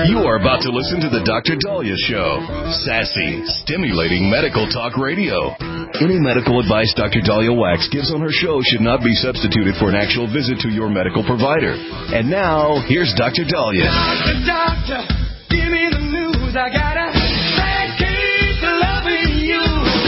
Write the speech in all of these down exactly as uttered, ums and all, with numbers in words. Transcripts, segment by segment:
You are about to listen to the Doctor Dahlia Show. Sassy, stimulating medical talk radio. Any medical advice Doctor Dahlia Wax gives on her show should not be substituted for an actual visit to your medical provider. And now, here's Doctor Dahlia. Doctor, doctor, give me the news. I got a bad case of loving you.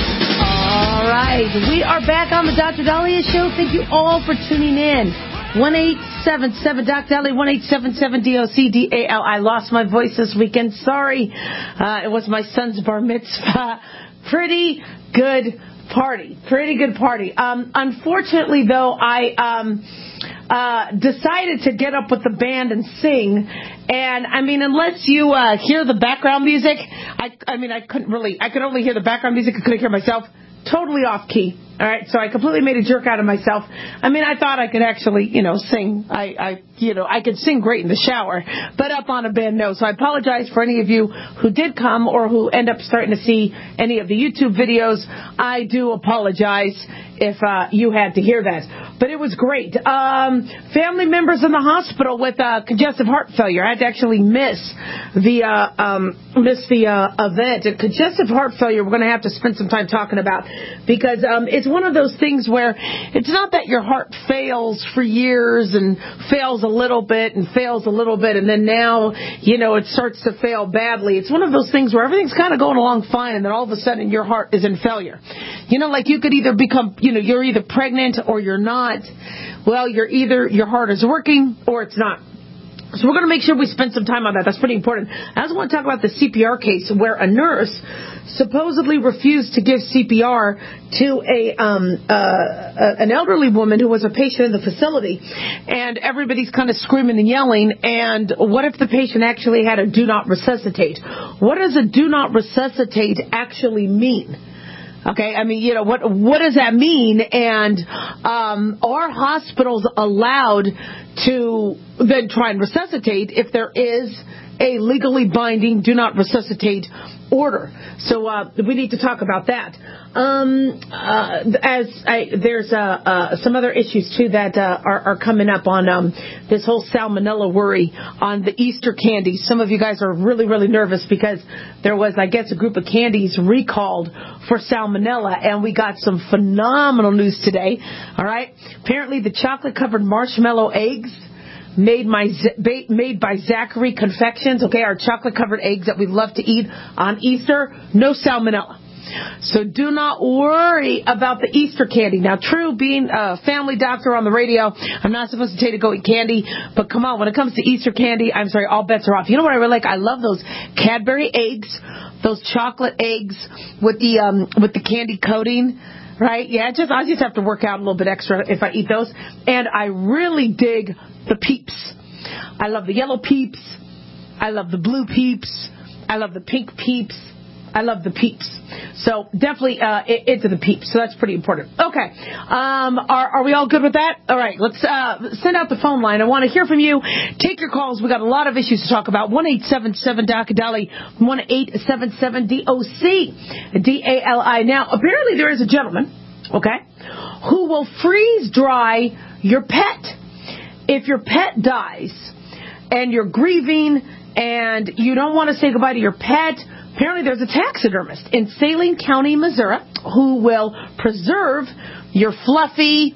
All right, we are back on the Doctor Dahlia Show. Thank you all for tuning in. one eight seven seven Doc Dahlia, one eight seven seven D O C D A L. I lost my voice this weekend. Sorry. Uh, it was my son's bar mitzvah. Pretty good party. Pretty good party. Um, unfortunately, though, I um, uh, decided to get up with the band and sing. And, I mean, unless you uh, hear the background music, I, I mean, I couldn't really, I could only hear the background music. I couldn't hear myself. Totally off key. All right, so I completely made a jerk out of myself. I mean, I thought I could actually, you know, sing. I, I, you know, I could sing great in the shower, but up on a band, no. So I apologize for any of you who did come or who end up starting to see any of the YouTube videos. I do apologize if uh, you had to hear that, but it was great. Um, family members in the hospital with uh, congestive heart failure. I had to actually miss the uh, um, miss the uh, event. And congestive heart failure, we're going to have to spend some time talking about because um, it's one of those things where it's not that your heart fails for years and fails a little bit and fails a little bit and then now, you know, it starts to fail badly. It's one of those things where everything's kind of going along fine and then all of a sudden your heart is in failure. You know, like you could either become, you know, you're either pregnant or you're not. Well, you're either, your heart is working or it's not. So we're going to make sure we spend some time on that. That's pretty important. I also want to talk about the C P R case where a nurse supposedly refused to give C P R to a um, uh, an elderly woman who was a patient in the facility. And everybody's kind of screaming and yelling. And what if the patient actually had a do not resuscitate? What does a do not resuscitate actually mean? Okay, I mean, you know, what what does that mean? And um, are hospitals allowed to then try and resuscitate if there is a legally binding do not resuscitate order? So uh, we need to talk about that. Um, uh, as I, there's uh, uh, some other issues too that uh, are, are coming up on um, this whole salmonella worry on the Easter candies. Some of you guys are really, really nervous because there was, I guess, a group of candies recalled for salmonella, and we got some phenomenal news today. All right, apparently the chocolate-covered marshmallow eggs made my made by Zachary Confections, okay, our chocolate-covered eggs that we love to eat on Easter, no salmonella. So do not worry about the Easter candy. Now, true, being a family doctor on the radio, I'm not supposed to tell you to go eat candy, but come on, when it comes to Easter candy, I'm sorry, all bets are off. You know what I really like? I love those Cadbury eggs, those chocolate eggs with the um, with the candy coating. Right? Yeah, just I just have to work out a little bit extra if I eat those. And I really dig the Peeps. I love the yellow Peeps. I love the blue Peeps. I love the pink Peeps. I love the Peeps. So definitely uh, into the Peeps. So that's pretty important. Okay. Um, are, are we all good with that? All right. Let's uh, send out the phone line. I want to hear from you. Take your calls. We got a lot of issues to talk about. one eight seven seven Doc Dahlia. one eight seven seven D O C D A L I. Now, apparently there is a gentleman, okay, who will freeze dry your pet. If your pet dies and you're grieving and you don't want to say goodbye to your pet, apparently there's a taxidermist in Saline County, Missouri, who will preserve your Fluffy,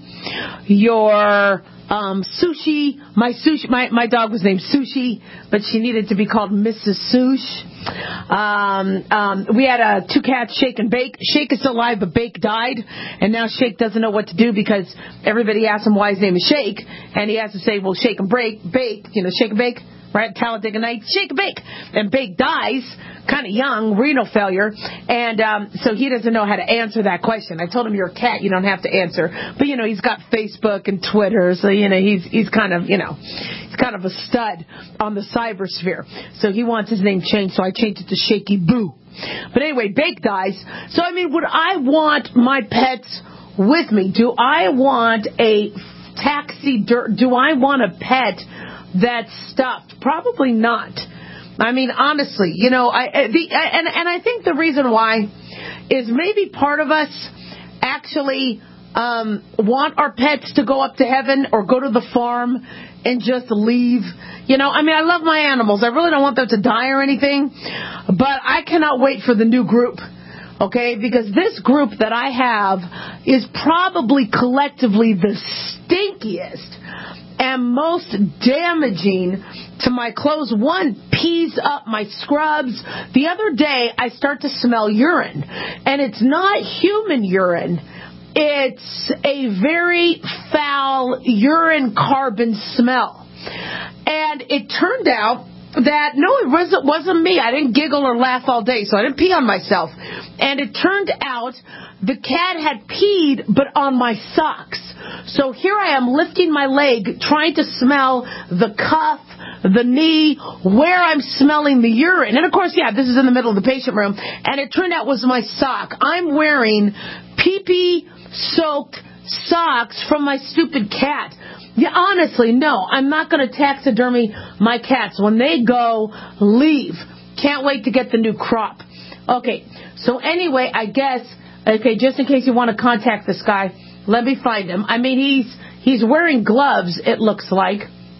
your um, Sushi. My sushi, my, my dog was named Sushi, but she needed to be called Missus Sush. Um, um, we had uh, two cats, Shake and Bake. Shake is still alive, but Bake died, and now Shake doesn't know what to do because everybody asks him why his name is Shake, and he has to say, well, Shake and Break, Bake, you know, Shake and Bake. Right, Talladega Nights, Shake and Bake. And Bake dies, kind of young, renal failure, and um, so he doesn't know how to answer that question. I told him, you're a cat, you don't have to answer. But, you know, he's got Facebook and Twitter, so, you know, he's he's kind of, you know, he's kind of a stud on the cybersphere. So he wants his name changed, so I changed it to Shaky Boo. But anyway, Bake dies. So, I mean, would I want my pets with me? Do I want a taxi, do I want a pet that's stuffed? Probably not. I mean, honestly, you know, I the and and I think the reason why is maybe part of us actually um, want our pets to go up to heaven or go to the farm and just leave. You know, I mean, I love my animals. I really don't want them to die or anything, but I cannot wait for the new group. Okay, because this group that I have is probably collectively the stinkiest and most damaging to my clothes. One, pees up my scrubs. The other day, I start to smell urine. And it's not human urine. It's a very foul urine carbon smell. And it turned out that, no, it wasn't, wasn't me. I didn't giggle or laugh all day, so I didn't pee on myself. And it turned out the cat had peed, but on my socks. So here I am lifting my leg, trying to smell the cuff, the knee, where I'm smelling the urine. And, of course, yeah, this is in the middle of the patient room. And it turned out it was my sock. I'm wearing pee-pee-soaked socks from my stupid cat. Yeah, honestly, no, I'm not going to taxidermy my cats. When they go, leave. Can't wait to get the new crop. Okay, so anyway, I guess, okay, just in case you want to contact this guy, let me find him. I mean, he's he's wearing gloves, it looks like.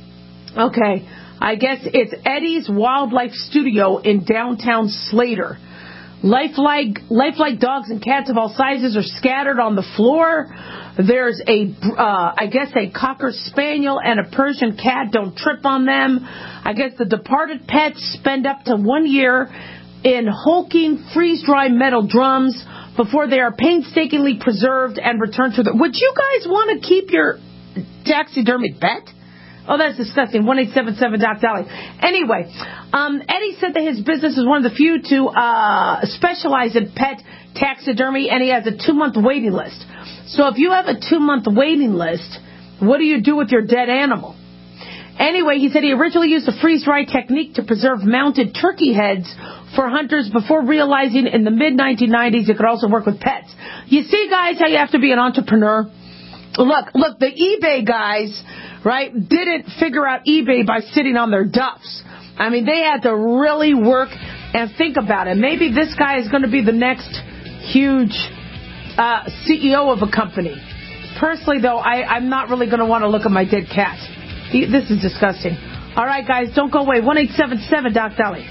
Okay, I guess it's Eddie's Wildlife Studio in downtown Slater. Lifelike, lifelike dogs and cats of all sizes are scattered on the floor. There's a, uh, I guess, a Cocker Spaniel and a Persian cat. Don't trip on them. I guess the departed pets spend up to one year in hulking, freeze-dry metal drums before they are painstakingly preserved and returned to the... Would you guys want to keep your taxidermied pet? Oh, that's disgusting. one eight seven seven Doc Dolly. Anyway, um, Eddie said that his business is one of the few to uh, specialize in pet taxidermy, and he has a two-month waiting list. So if you have a two-month waiting list, what do you do with your dead animal? Anyway, he said he originally used a freeze-dry technique to preserve mounted turkey heads for hunters before realizing in the mid nineteen nineties it could also work with pets. You see, guys, how you have to be an entrepreneur? Look, look, the eBay guys, right, didn't figure out eBay by sitting on their duffs. I mean, they had to really work and think about it. Maybe this guy is going to be the next huge uh, C E O of a company. Personally, though, I, I'm not really going to want to look at my dead cat. He, this is disgusting. All right, guys, don't go away. one eight seven seven Doc Dolly.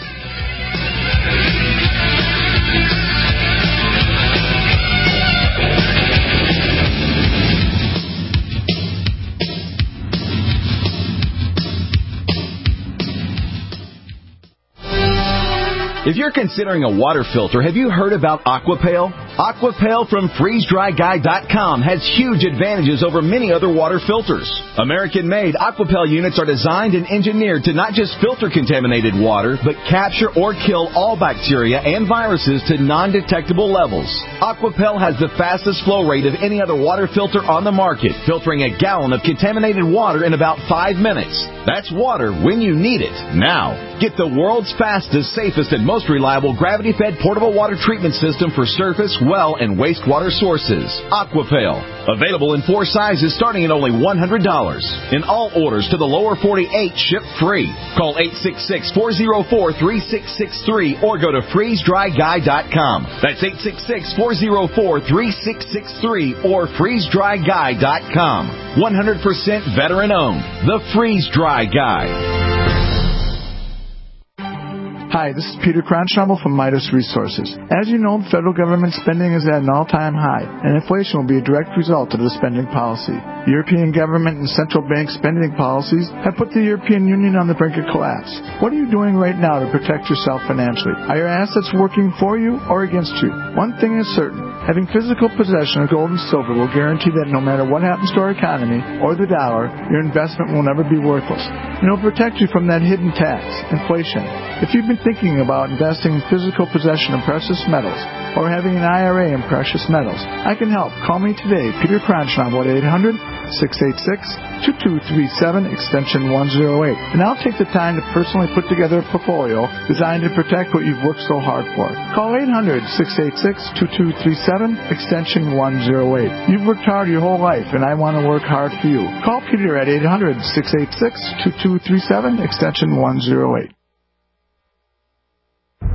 If you're considering a water filter, have you heard about Aquapale? Aquapale from freeze dry guy dot com has huge advantages over many other water filters. American-made Aquapale units are designed and engineered to not just filter contaminated water, but capture or kill all bacteria and viruses to non-detectable levels. Aquapale has the fastest flow rate of any other water filter on the market, filtering a gallon of contaminated water in about five minutes. That's water when you need it, now. Get the world's fastest, safest, and most reliable gravity-fed portable water treatment system for surface, well, and wastewater sources. Aquapale. Available in four sizes starting at only one hundred dollars. In all orders to the lower forty-eight, ship free. Call eight six six, four zero four, three six six three or go to freeze dry guy dot com. That's eight six six, four zero four, three six six three or freeze dry guy dot com. one hundred percent veteran-owned. The Freeze Dry Guy. Hi, this is Peter Cronschnabel from Midas Resources. As you know, federal government spending is at an all-time high, and inflation will be a direct result of the spending policy. European government and central bank spending policies have put the European Union on the brink of collapse. What are you doing right now to protect yourself financially? Are your assets working for you or against you? One thing is certain. Having physical possession of gold and silver will guarantee that no matter what happens to our economy or the dollar, your investment will never be worthless. And it will protect you from that hidden tax, inflation. If you've been thinking about investing in physical possession of precious metals or having an I R A in precious metals, I can help. Call me today, Peter Cronschnabel at eight hundred, six eight six, two two three seven, extension one oh eight. And I'll take the time to personally put together a portfolio designed to protect what you've worked so hard for. Call eight hundred, six eight six, two two three seven, extension one oh eight. You've worked hard your whole life, and I want to work hard for you. Call Peter at eight hundred, six eight six, two two three seven, extension one oh eight.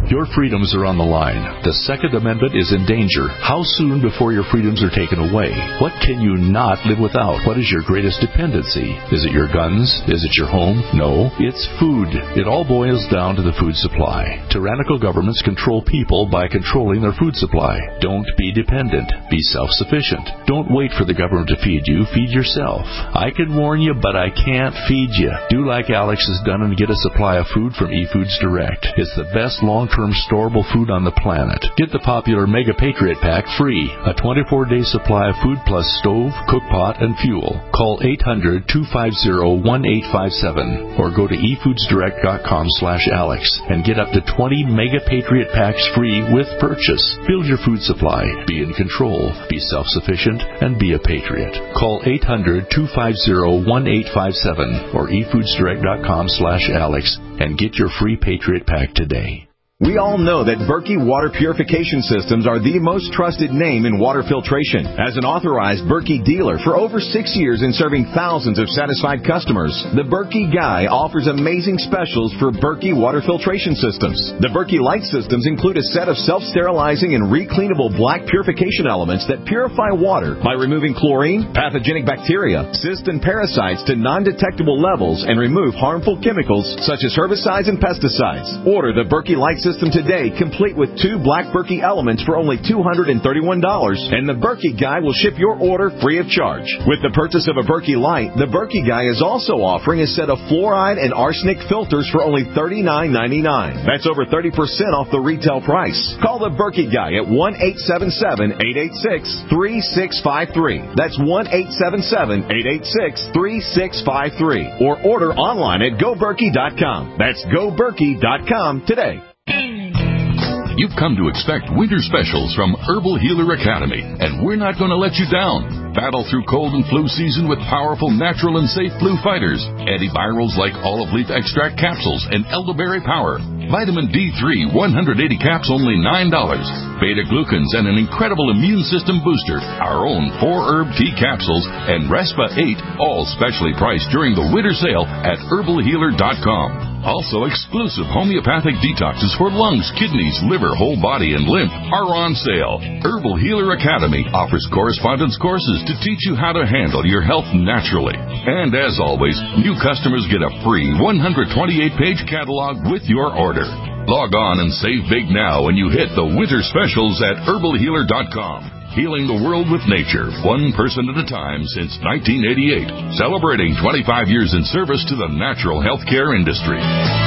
Your freedoms are on the line. The Second Amendment is in danger. How soon before your freedoms are taken away? What can you not live without? What is your greatest dependency? Is it your guns? Is it your home? No, it's food. It all boils down to the food supply. Tyrannical governments control people by controlling their food supply. Don't be dependent. Be self-sufficient. Don't wait for the government to feed you. Feed yourself. I can warn you, but I can't feed you. Do like Alex has done and get a supply of food from eFoods Direct. It's the best long-term storable food on the planet. Get the popular Mega Patriot Pack free. A twenty-four day supply of food plus stove, cook pot, and fuel. Call eight hundred, two five zero, one eight five seven or go to e foods direct dot com slash Alex and get up to twenty Mega Patriot Packs free with purchase. Build your food supply. Be in control. Be self-sufficient and be a patriot. Call eight hundred, two five zero, one eight five seven or e foods direct dot com slash Alex and get your free Patriot Pack today. We all know that Berkey Water Purification Systems are the most trusted name in water filtration. As an authorized Berkey dealer for over six years and serving thousands of satisfied customers, the Berkey Guy offers amazing specials for Berkey Water Filtration Systems. The Berkey Light Systems include a set of self-sterilizing and recleanable black purification elements that purify water by removing chlorine, pathogenic bacteria, cysts, and parasites to non-detectable levels and remove harmful chemicals such as herbicides and pesticides. Order the Berkey Light System System today, complete with two black Berkey elements for only two hundred thirty-one dollars, and the Berkey Guy will ship your order free of charge. With the purchase of a Berkey Light, the Berkey Guy is also offering a set of fluoride and arsenic filters for only thirty-nine ninety-nine. That's over thirty percent off the retail price. Call the Berkey Guy at one eight seven seven, eight eight six, three six five three. That's one eight seven seven, eight eight six, three six five three. Or order online at go berkey dot com. That's go berkey dot com today. You've come to expect winter specials from Herbal Healer Academy, and we're not going to let you down. Battle through cold and flu season with powerful, natural, and safe flu fighters. Antivirals like olive leaf extract capsules and elderberry power. Vitamin D three, one hundred eighty caps, only nine dollars. Beta-glucans and an incredible immune system booster. Our own four-herb tea capsules and Respa eight, all specially priced during the winter sale at herbal healer dot com. Also, exclusive homeopathic detoxes for lungs, kidneys, liver, whole body, and lymph are on sale. Herbal Healer Academy offers correspondence courses to teach you how to handle your health naturally. And as always, new customers get a free one hundred twenty-eight page catalog with your order. Log on and save big now when you hit the winter specials at herbal healer dot com. Healing the world with nature, one person at a time since nineteen eighty-eight. Celebrating twenty-five years in service to the natural healthcare industry.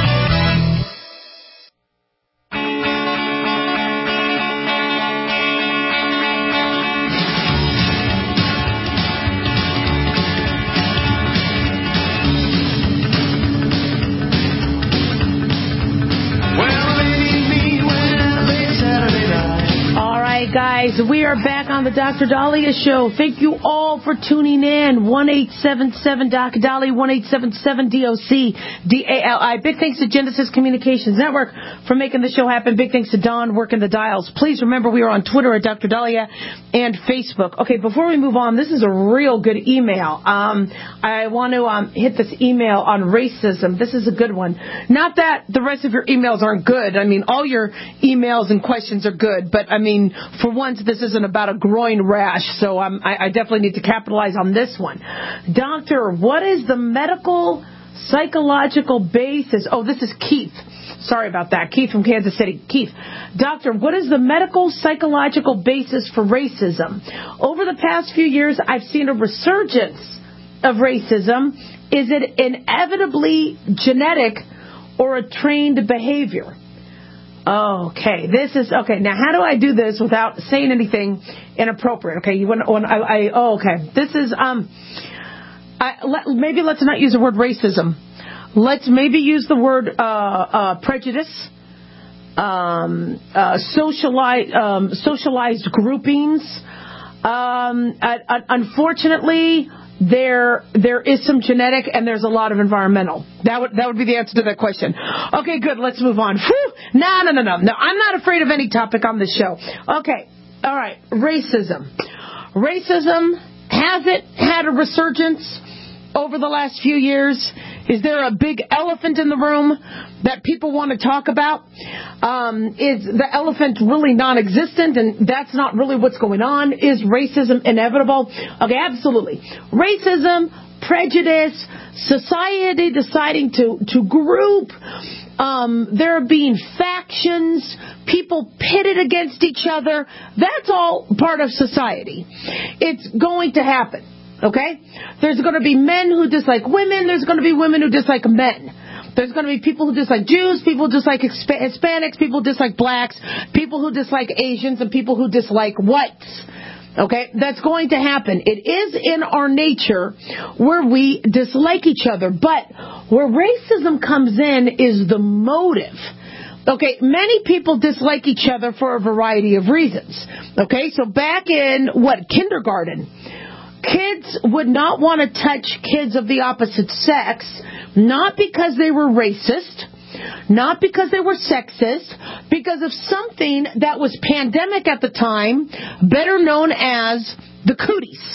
Guys, we are back on the Doctor Dahlia Show. Thank you all for tuning in. one eight seven seven D O C Dahlia, one eight seven seven D O C D A L I. Big thanks to Genesis Communications Network for making the show happen. Big thanks to Don working the dials. Please remember we are on Twitter at Doctor Dahlia and Facebook. Okay, before we move on, this is a real good email. Um, I want to um, hit this email on racism. This is a good one. Not that the rest of your emails aren't good. I mean, all your emails and questions are good, but I mean, for once, this isn't about a groin rash, so um, I, I definitely need to capitalize on this one. Doctor, what is the medical psychological basis? Oh, this is Keith. Sorry about that. Keith from Kansas City. Keith, Doctor, what is the medical psychological basis for racism? Over the past few years, I've seen a resurgence of racism. Is it inevitably genetic or a trained behavior? Okay, this is, okay, now how do I do this without saying anything inappropriate? Okay, you want, when I, I, oh, okay, this is, um, I, let, maybe let's not use the word racism. Let's maybe use the word, uh, uh, prejudice, um, uh, socialized, um, socialized groupings. Um, uh, unfortunately, There, there is some genetic and there's a lot of environmental. That would, that would be the answer to that question. Okay, good. Let's move on. Whew. No, no, no, no, no. I'm not afraid of any topic on this show. Okay. All right. Racism. Racism, has it had a resurgence over the last few years? Is there a big elephant in the room that people want to talk about? Um, is the elephant really non-existent and that's not really what's going on? Is racism inevitable? Okay, absolutely. Racism, prejudice, society deciding to, to group, um, there being factions, people pitted against each other. That's all part of society. It's going to happen. Okay? There's going to be men who dislike women. There's going to be women who dislike men. There's going to be people who dislike Jews, people who dislike Hispanics, people who dislike blacks, people who dislike Asians, and people who dislike whites. Okay? That's going to happen. It is in our nature where we dislike each other. But where racism comes in is the motive. Okay, many people dislike each other for a variety of reasons. Okay, so back in, what, kindergarten, kids would not want to touch kids of the opposite sex, not because they were racist, not because they were sexist, because of something that was pandemic at the time, better known as the cooties.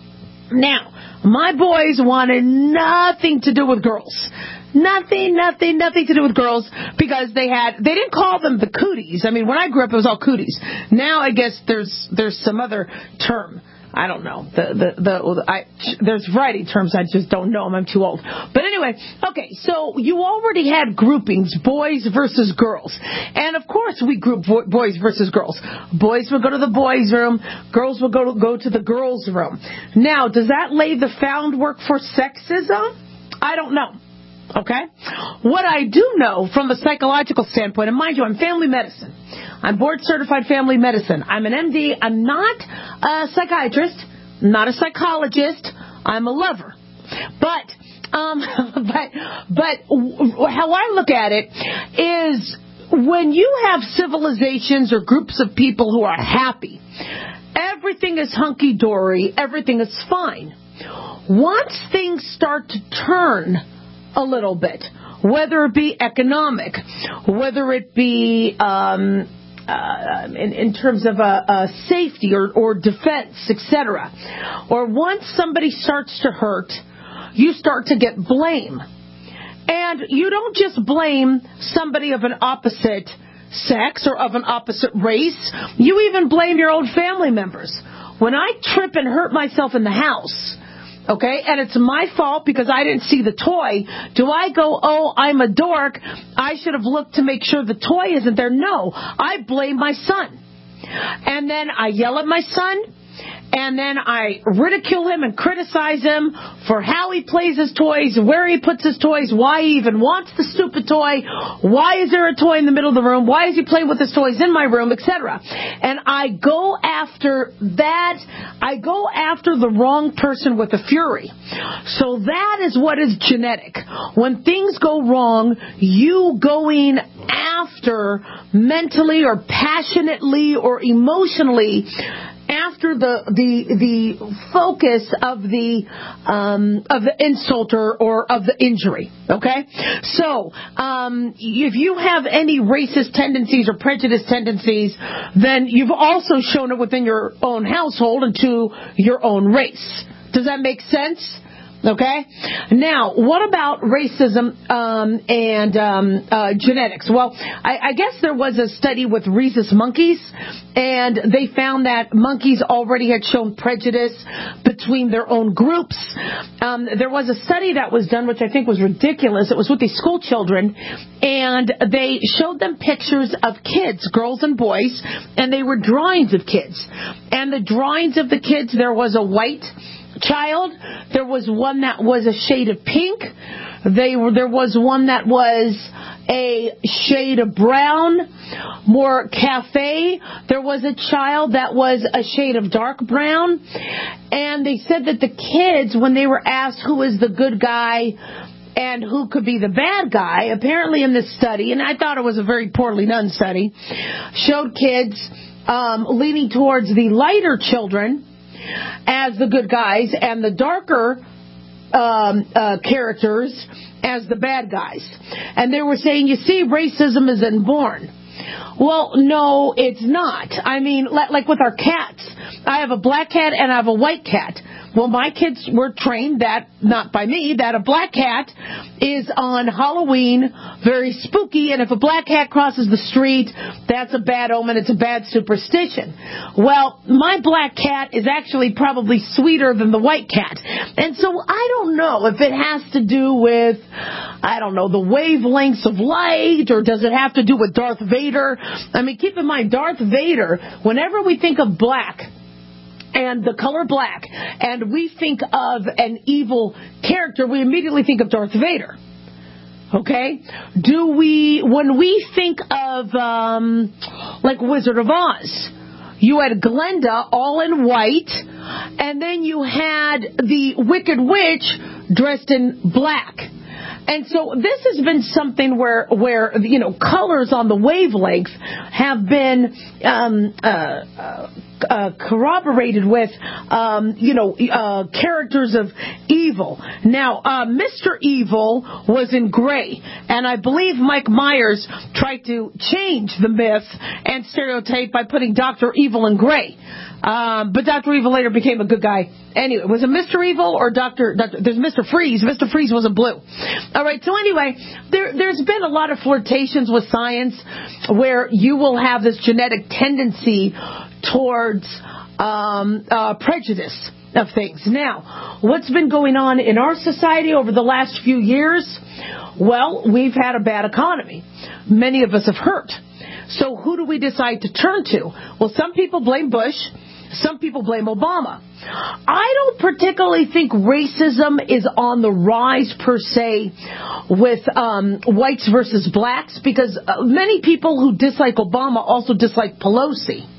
Now, my boys wanted nothing to do with girls. Nothing, nothing, nothing to do with girls because they had, they didn't call them the cooties. I mean, when I grew up, it was all cooties. Now, I guess there's, there's some other term. I don't know. The, the, the, I, there's a variety of terms. I just don't know them. I'm too old. But anyway, okay, so you already had groupings, boys versus girls. And of course we group boys versus girls. Boys would go to the boys' room. Girls would go to, go to the girls' room. Now, does that lay the groundwork for sexism? I don't know. Okay? What I do know from a psychological standpoint, and mind you, I'm family medicine. I'm board-certified family medicine. I'm an M D. I'm not a psychiatrist, not a psychologist. I'm a lover. But, um, but, but how I look at it is when you have civilizations or groups of people who are happy, everything is hunky-dory, everything is fine. Once things start to turn a little bit, whether it be economic, whether it be um, uh, in, in terms of uh, uh, safety or, or defense, et cetera, or once somebody starts to hurt, you start to get blame. And you don't just blame somebody of an opposite sex or of an opposite race. You even blame your own family members. When I trip and hurt myself in the house, okay, and it's my fault because I didn't see the toy, do I go, oh, I'm a dork, I should have looked to make sure the toy isn't there? No, I blame my son. And then I yell at my son, and then I ridicule him and criticize him for how he plays his toys, where he puts his toys, why he even wants the stupid toy, why is there a toy in the middle of the room, why is he playing with his toys in my room, et cetera. And I go after that, I go after the wrong person with a fury. So that is what is genetic. When things go wrong, you going after mentally or passionately or emotionally after the the the focus of the um, of the insult or, or of the injury. Okay, so um, if you have any racist tendencies or prejudice tendencies, then you've also shown it within your own household and to your own race. Does that make sense? Okay. Now, what about racism um, and um, uh, genetics? Well, I, I guess there was a study with rhesus monkeys, and they found that monkeys already had shown prejudice between their own groups. Um, there was a study that was done, which I think was ridiculous. It was with these school children, and they showed them pictures of kids, girls and boys, and they were drawings of kids. And the drawings of the kids, there was a white child, there was one that was a shade of pink, they were, there was one that was a shade of brown, more cafe, there was a child that was a shade of dark brown, and they said that the kids, when they were asked who is the good guy and who could be the bad guy, apparently in this study, and I thought it was a very poorly done study, showed kids um, leaning towards the lighter children as the good guys and the darker um, uh, characters as the bad guys. And they were saying, you see, racism is inborn. Well, no, it's not. I mean, like with our cats, I have a black cat and I have a white cat. Well, my kids were trained that, not by me, that a black cat is on Halloween very spooky, and if a black cat crosses the street, that's a bad omen, it's a bad superstition. Well, my black cat is actually probably sweeter than the white cat. And so I don't know if it has to do with, I don't know, the wavelengths of light, or does it have to do with Darth Vader? I mean, keep in mind, Darth Vader, whenever we think of black, and the color black, and we think of an evil character, we immediately think of Darth Vader. Okay? Do we, when we think of, um, like Wizard of Oz, you had Glenda all in white, and then you had the Wicked Witch dressed in black. And so this has been something where, where you know, colors on the wavelength have been um, uh, uh, uh, corroborated with, um, you know, uh, characters of evil. Now, uh, Mister Evil was in gray, and I believe Mike Myers tried to change the myth and stereotype by putting Doctor Evil in gray. Um, but Doctor Evil later became a good guy. Anyway, was it Mister Evil or Doctor Doctor There's Mister Freeze. Mister Freeze wasn't blue. All right, so anyway, there, there's been a lot of flirtations with science where you will have this genetic tendency towards um, uh, prejudice of things. Now, what's been going on in our society over the last few years? Well, we've had a bad economy. Many of us have hurt. So who do we decide to turn to? Well, some people blame Bush. Some people blame Obama. I don't particularly think racism is on the rise per se with um, whites versus blacks, because uh, many people who dislike Obama also dislike Pelosi.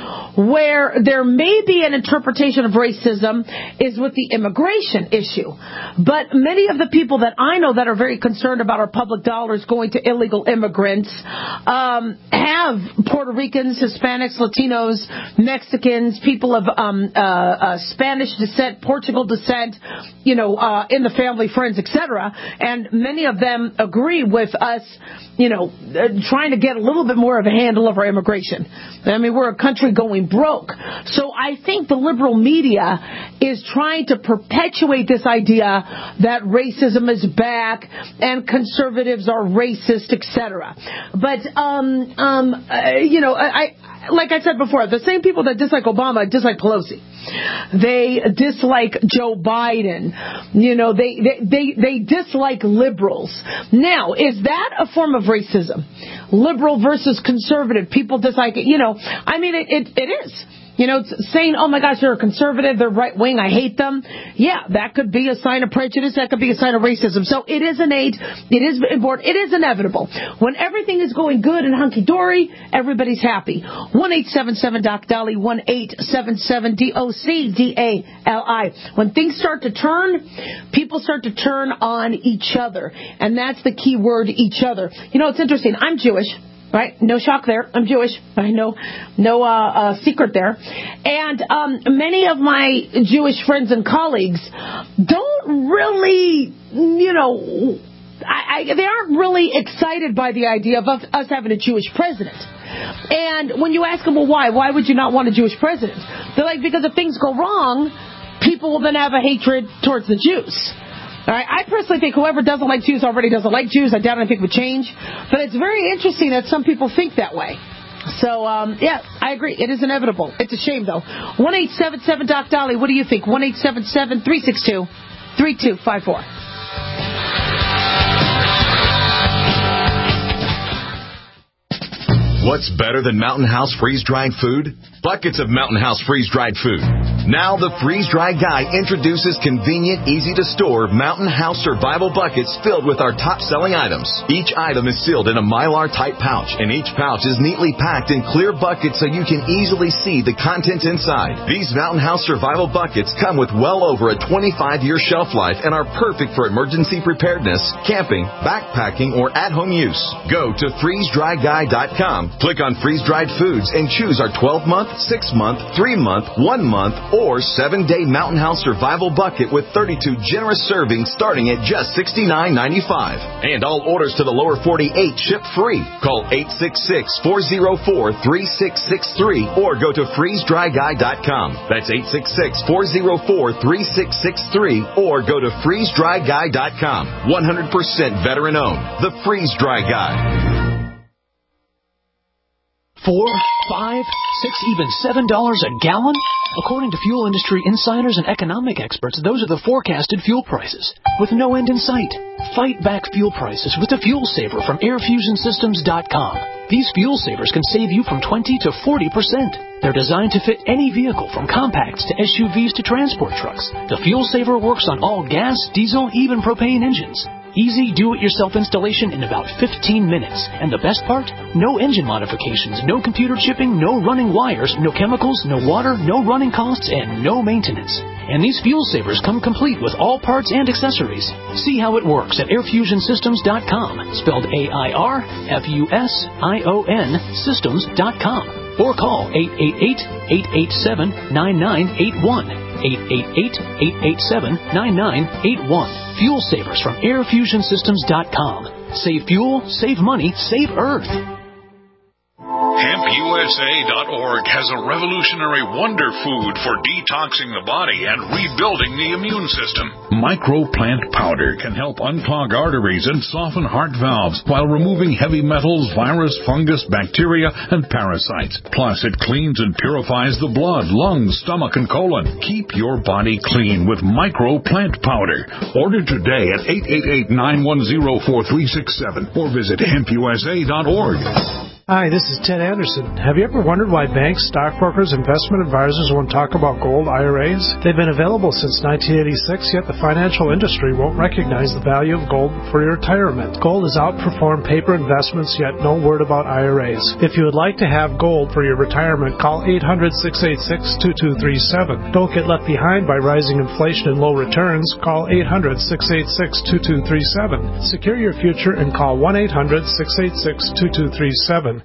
Where there may be an interpretation of racism is with the immigration issue. But many of the people that I know that are very concerned about our public dollars going to illegal immigrants um, have Puerto Ricans, Hispanics, Latinos, Mexicans, people of um, uh, uh, Spanish descent, Portugal descent, you know, uh, in the family, friends, et cetera. And many of them agree with us, you know, uh, trying to get a little bit more of a handle of our immigration. I mean, we're a country going broke. So I think the liberal media is trying to perpetuate this idea that racism is back and conservatives are racist, et cetera. But, um, um, uh, you know, I, I, like I said before, the same people that dislike Obama dislike Pelosi. They dislike Joe Biden. You know, they, they, they, they dislike liberals. Now, is that a form of racism? Liberal versus conservative. People dislike it. You know, I mean, it, it, it is. You know, saying, oh my gosh, they're a conservative, they're right wing, I hate them. Yeah, that could be a sign of prejudice, that could be a sign of racism. So it is innate, it is important, it is inevitable. When everything is going good and hunky-dory, everybody's happy. one eight seven seven D O C D A L I, one eight seven seven D O C D A L I. When things start to turn, people start to turn on each other. And that's the key word, each other. You know, it's interesting, I'm Jewish. Right? No shock there. I'm Jewish. I know, no uh, uh, secret there. And um, many of my Jewish friends and colleagues don't really, you know, I, I, they aren't really excited by the idea of us having a Jewish president. And when you ask them, well, why? Why would you not want a Jewish president? They're like, because if things go wrong, people will then have a hatred towards the Jews. All right, I personally think whoever doesn't like Jews already doesn't like Jews. I doubt anything would change. But it's very interesting that some people think that way. So, um, yeah, I agree. It is inevitable. It's a shame, though. one eight seven seven D O C D A L I. What do you think? one eight seven seven, three six two, three two five four. What's better than Mountain House freeze-dried food? Buckets of Mountain House freeze-dried food. Now the freeze-dried guy introduces convenient, easy-to-store Mountain House survival buckets filled with our top-selling items. Each item is sealed in a Mylar-type pouch, and each pouch is neatly packed in clear buckets so you can easily see the contents inside. These Mountain House survival buckets come with well over a twenty-five year shelf life and are perfect for emergency preparedness, camping, backpacking, or at-home use. Go to freeze dry guy dot com. Click on freeze-dried foods and choose our twelve month, six month, three month, one month, or seven-day Mountain House Survival Bucket with thirty-two generous servings starting at just sixty-nine ninety-five. And all orders to the lower forty-eight ship free. Call eight six six, four oh four, three six six three or go to freeze dry guy dot com. That's eight six six, four oh four, three six six three or go to freeze dry guy dot com. one hundred percent veteran owned. The Freeze Dry Guy. Four, five, six, even seven dollars a gallon? According to fuel industry insiders and economic experts, those are the forecasted fuel prices, with no end in sight. Fight back fuel prices with the Fuel Saver from air fusion systems dot com. These fuel savers can save you from twenty to forty percent. They're designed to fit any vehicle from compacts to S U Vs to transport trucks. The Fuel Saver works on all gas, diesel, even propane engines. Easy do-it-yourself installation in about fifteen minutes. And the best part? No engine modifications, no computer chipping, no running wires, no chemicals, no water, no running costs, and no maintenance. And these fuel savers come complete with all parts and accessories. See how it works at air fusion systems dot com, spelled A I R F U S I O N systems dot com. Or call eight eight eight, eight eight seven, nine nine eight one. eight eight eight, eight eight seven, nine nine eight one. Fuel Savers from air fusion systems dot com. Save fuel, save money, save Earth. hemp U S A dot org has a revolutionary wonder food for detoxing the body and rebuilding the immune system. Microplant powder can help unclog arteries and soften heart valves while removing heavy metals, virus, fungus, bacteria, and parasites. Plus, it cleans and purifies the blood, lungs, stomach, and colon. Keep your body clean with Microplant powder. Order today at eight eight eight, nine one zero, four three six seven or visit hemp U S A dot org. Hi, this is Ted Anderson. Have you ever wondered why banks, stockbrokers, investment advisors won't talk about gold I R As? They've been available since nineteen eighty-six, yet the financial industry won't recognize the value of gold for your retirement. Gold has outperformed paper investments, yet no word about I R As. If you would like to have gold for your retirement, call eight hundred, six eight six, two two three seven. Don't get left behind by rising inflation and low returns. Call eight hundred, six eight six, two two three seven. Secure your future and call one eight hundred, six eight six, two two three seven.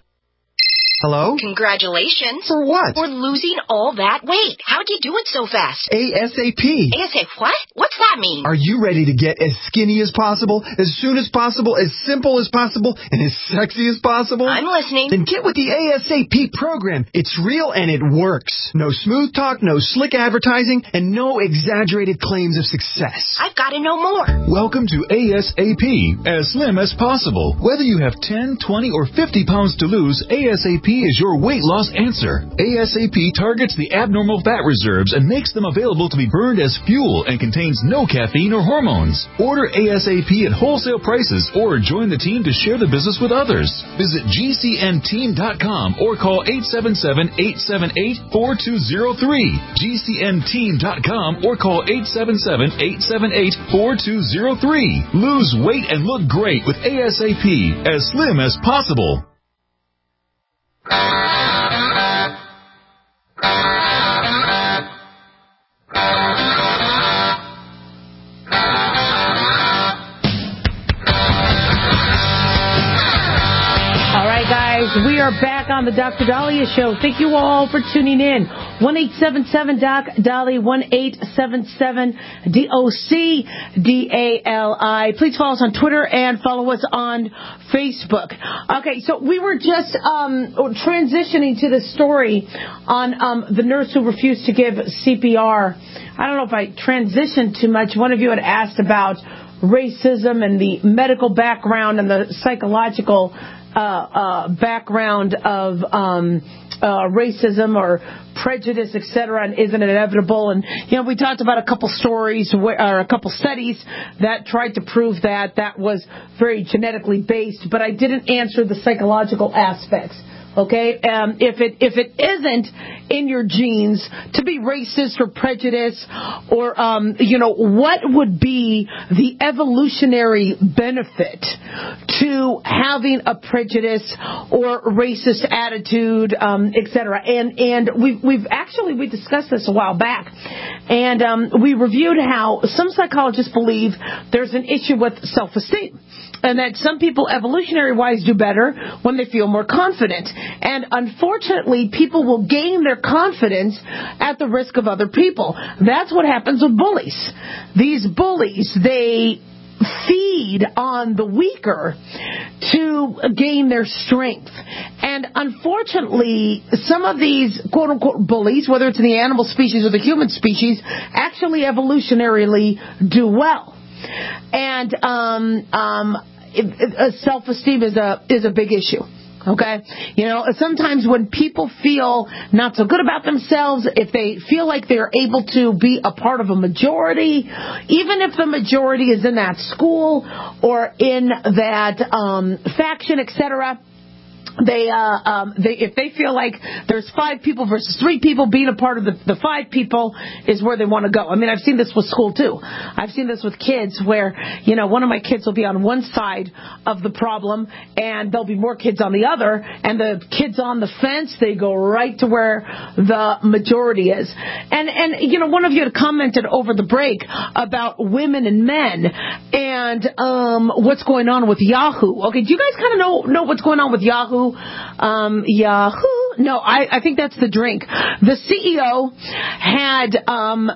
Hello? Congratulations. For what? For losing all that weight. How'd you do it so fast? ASAP. ASAP what? What's that mean? Are you ready to get as skinny as possible, as soon as possible, as simple as possible, and as sexy as possible? I'm listening. Then get with the ASAP program. It's real and it works. No smooth talk, no slick advertising, and no exaggerated claims of success. I've got to know more. Welcome to ASAP, as slim as possible. Whether you have ten, twenty, or fifty pounds to lose, ASAP is your weight loss answer. ASAP targets the abnormal fat reserves and makes them available to be burned as fuel and contains no caffeine or hormones. Order ASAP at wholesale prices or join the team to share the business with others. Visit G C N team dot com or call eight seven seven, eight seven eight, four two zero three. G C N team dot com or call eight seven seven, eight seven eight, four two zero three. Lose weight and look great with ASAP, as slim as possible. We are back on the Doctor Dahlia Show. Thank you all for tuning in. one eight seven seven Doc Dali, one eight seven seven D O C D A L I. Please follow us on Twitter and follow us on Facebook. Okay, so we were just um, transitioning to the story on um, the nurse who refused to give C P R. I don't know if I transitioned too much. One of you had asked about racism and the medical background and the psychological Uh, uh, background of um, uh, racism or prejudice, et cetera, and isn't it inevitable? And, you know, we talked about a couple stories where, or a couple studies that tried to prove that that was very genetically based, but I didn't answer the psychological aspects. Okay, um, if it if it isn't in your genes to be racist or prejudiced, or um, you know, what would be the evolutionary benefit to having a prejudice or racist attitude, um, et cetera? And and we've we've actually we discussed this a while back, and um, we reviewed how some psychologists believe there's an issue with self-esteem. And that some people evolutionary-wise do better when they feel more confident. And unfortunately, people will gain their confidence at the risk of other people. That's what happens with bullies. These bullies, they feed on the weaker to gain their strength. And unfortunately, some of these quote-unquote bullies, whether it's in the animal species or the human species, actually evolutionarily do well. And um, um, it, it, self-esteem is a is a big issue. Okay? You know, sometimes when people feel not so good about themselves, if they feel like they're able to be a part of a majority, even if the majority is in that school or in that um, faction, et cetera, They, uh, um, they, if they feel like there's five people versus three people, being a part of the, the five people is where they want to go. I mean, I've seen this with school too. I've seen this with kids where, you know, one of my kids will be on one side of the problem and there'll be more kids on the other, and the kids on the fence, they go right to where the majority is. And, and, you know, one of you had commented over the break about women and men and, um, what's going on with Yahoo. Okay. Do you guys kind of know, know what's going on with Yahoo? Um, Yahoo? No, I, I think that's the drink. The C E O had um,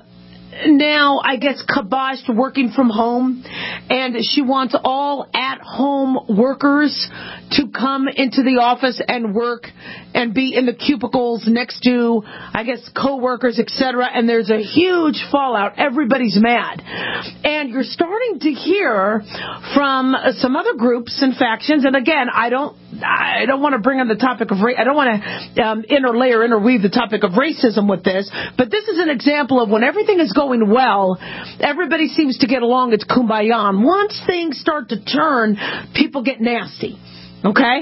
now, I guess, kiboshed working from home, and she wants all at-home workers to come into the office and work and be in the cubicles next to, I guess, co-workers, et cetera. And there's a huge fallout. Everybody's mad. And you're starting to hear from some other groups and factions. And again, I don't, I don't want to bring on the topic of race. I don't want to um, interlayer, interweave the topic of racism with this. But this is an example of when everything is going well, everybody seems to get along. It's kumbaya. And once things start to turn, people get nasty. Okay?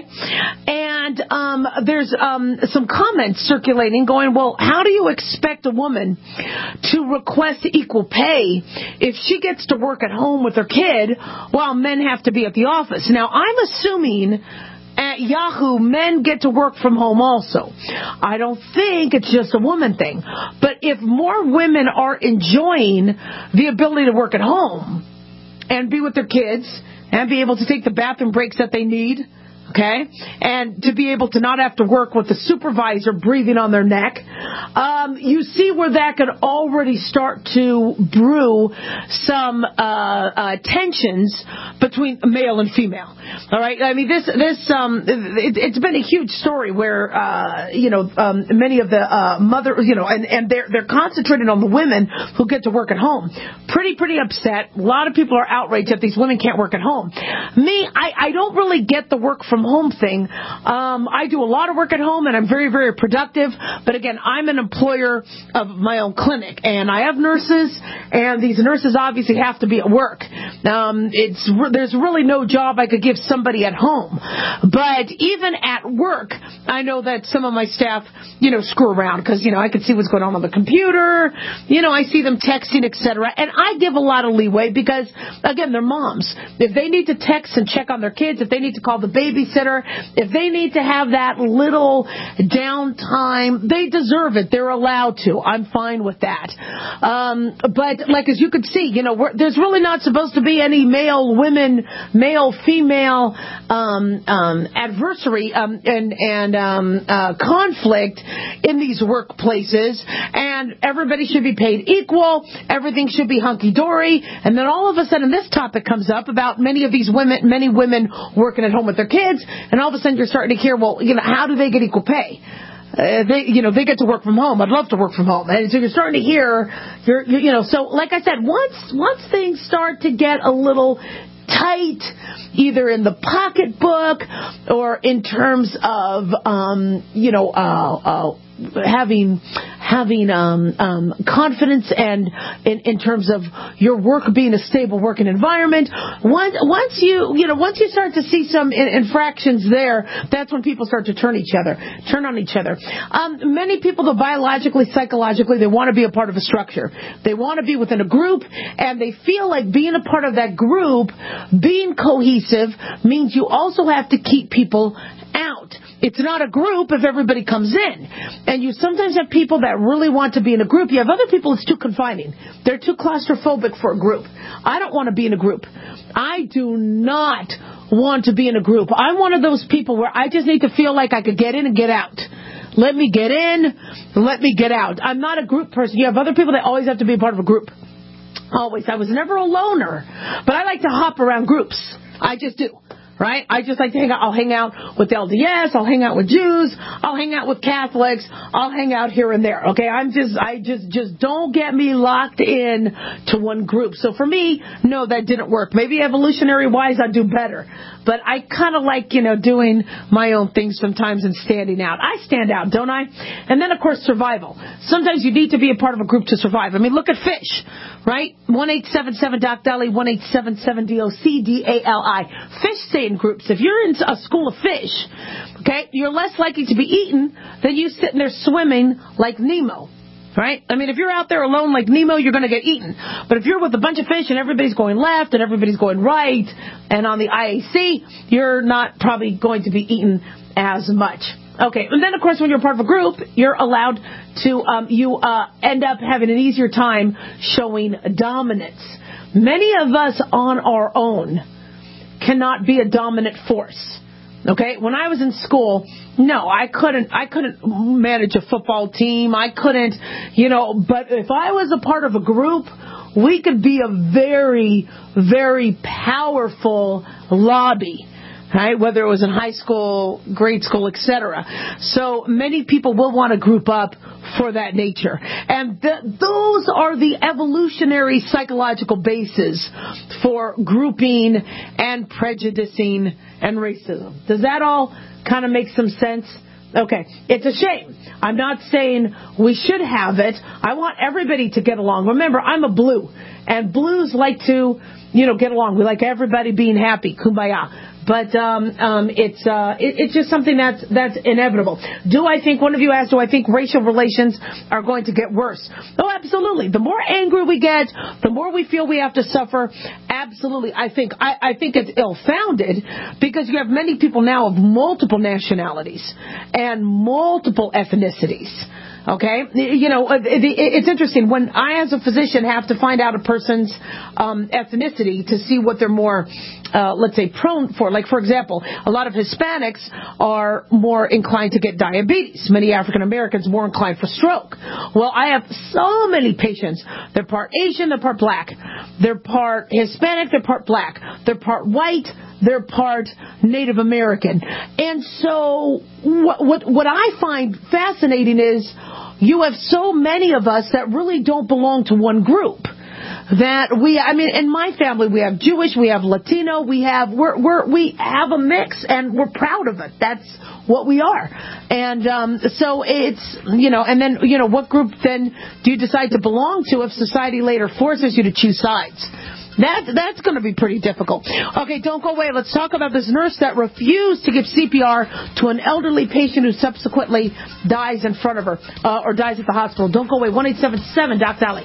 And um, there's um, some comments circulating going, well, how do you expect a woman to request equal pay if she gets to work at home with her kid while men have to be at the office? Now, I'm assuming at Yahoo, men get to work from home also. I don't think it's just a woman thing. But if more women are enjoying the ability to work at home and be with their kids and be able to take the bathroom breaks that they need, okay, and to be able to not have to work with the supervisor breathing on their neck, um, you see where that could already start to brew some uh, uh, tensions between male and female. All right, I mean this this um, it, it's been a huge story where uh, you know um, many of the uh, mother you know and and they're they're concentrated on the women who get to work at home. Pretty pretty upset. A lot of people are outraged that these women can't work at home. Me, I I don't really get the work from home thing. Um, I do a lot of work at home, and I'm very, very productive. But again, I'm an employer of my own clinic, and I have nurses, and these nurses obviously have to be at work. Um, it's there's really no job I could give somebody at home. But even at work, I know that some of my staff, you know, screw around because, you know, I can see what's going on on the computer. You know, I see them texting, et cetera. And I give a lot of leeway because, again, they're moms. If they need to text and check on their kids, if they need to call the babysitter, if they need to have that little downtime, they deserve it. They're allowed to. I'm fine with that. Um, but like as you could see, you know, we're, there's really not supposed to be any male, women, male, female um, um, adversary um, and, and um, uh, conflict in these workplaces. And everybody should be paid equal. Everything should be hunky-dory. And then all of a sudden this topic comes up about many of these women, many women working at home with their kids. And all of a sudden you're starting to hear, well, you know, how do they get equal pay? Uh, they, you know, they get to work from home. I'd love to work from home. And so you're starting to hear, you're, you know, so like I said, once, once things start to get a little tight, either in the pocketbook or in terms of, um, you know, uh, uh, having having um, um, confidence and in, in terms of your work being a stable working environment. Once once you you know once you start to see some in, infractions there, that's when people start to turn each other turn on each other. Um, many people, though, biologically, psychologically, they want to be a part of a structure. They want to be within a group, and they feel like being a part of that group, being cohesive, means you also have to keep people out. It's not a group if everybody comes in. And you sometimes have people that really want to be in a group. You have other people it's too confining. They're too claustrophobic for a group. I don't want to be in a group. I do not want to be in a group. I'm one of those people where I just need to feel like I could get in and get out. Let me get in, let me get out. I'm not a group person. You have other people that always have to be a part of a group. Always. I was never a loner, but I like to hop around groups. I just do. Right? I just like to hang out. I'll hang out with L D S. I'll hang out with Jews. I'll hang out with Catholics. I'll hang out here and there. Okay? I'm just, I just, just don't get me locked in to one group. So for me, no, that didn't work. Maybe evolutionary wise, I'd do better. But I kind of like, you know, doing my own thing sometimes and standing out. I stand out, don't I? And then, of course, survival. Sometimes you need to be a part of a group to survive. I mean, look at fish, right? one eight seven seven Doc Dali, one eight seven seven D O C D A L I. Fish stay in groups. If you're in a school of fish, okay, you're less likely to be eaten than you sitting there swimming like Nemo. Right? I mean, if you're out there alone like Nemo, you're going to get eaten. But if you're with a bunch of fish and everybody's going left and everybody's going right, and on the I A C, you're not probably going to be eaten as much. Okay, and then, of course, when you're part of a group, you're allowed to, um, you uh, end up having an easier time showing dominance. Many of us on our own cannot be a dominant force. Okay, when I was in school, no, I couldn't, I couldn't manage a football team. I couldn't, you know, but if I was a part of a group, we could be a very, very powerful lobby. Right? Whether it was in high school, grade school, et cetera. So many people will want to group up for that nature. And th- those are the evolutionary psychological bases for grouping and prejudicing and racism. Does that all kind of make some sense? Okay. It's a shame. I'm not saying we should have it. I want everybody to get along. Remember, I'm a blue. And blues like to, you know, get along. We like everybody being happy. Kumbaya. But um, um, it's uh, it, it's just something that's that's inevitable. Do I think, one of you asked, do I think racial relations are going to get worse? Oh, absolutely. The more angry we get, the more we feel we have to suffer. Absolutely. I think I, I think it's ill-founded because you have many people now of multiple nationalities and multiple ethnicities. Okay, you know, it's interesting. When I, as a physician, have to find out a person's um, ethnicity to see what they're more, uh, let's say, prone for. Like, for example, a lot of Hispanics are more inclined to get diabetes. Many African Americans more inclined for stroke. Well, I have so many patients. They're part Asian, they're part black. They're part Hispanic, they're part black. They're part white, they're part Native American. And so what, what, what I find fascinating is you have so many of us that really don't belong to one group. That we, I mean, in my family, we have Jewish, we have Latino, we have, we're, we're, we have a mix, and we're proud of it. That's what we are. And um, so it's, you know, and then, you know, what group then do you decide to belong to if society later forces you to choose sides? That, that's going to be pretty difficult. Okay, don't go away. Let's talk about this nurse that refused to give C P R to an elderly patient who subsequently dies in front of her, uh, or dies at the hospital. Don't go away. one eight seven seven Doc Dali.